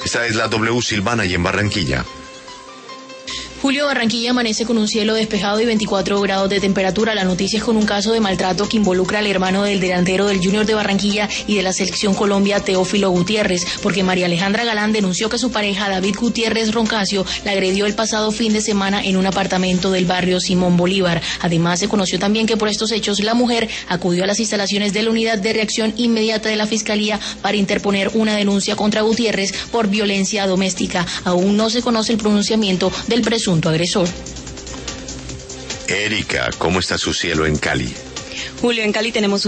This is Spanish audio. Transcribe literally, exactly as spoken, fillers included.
Esta es la W Silvana y en Barranquilla. Julio, Barranquilla amanece con un cielo despejado y veinticuatro grados de temperatura. La noticia es con un caso de maltrato que involucra al hermano del delantero del Junior de Barranquilla y de la Selección Colombia, Teófilo Gutiérrez, porque María Alejandra Galán denunció que su pareja, David Gutiérrez Roncasio, la agredió el pasado fin de semana en un apartamento del barrio Simón Bolívar. Además, se conoció también que por estos hechos la mujer acudió a las instalaciones de la Unidad de Reacción Inmediata de la Fiscalía para interponer una denuncia contra Gutiérrez por violencia doméstica. Aún no se conoce el pronunciamiento del presunto agresor. Erika, ¿cómo está su cielo en Cali? Julio, en Cali tenemos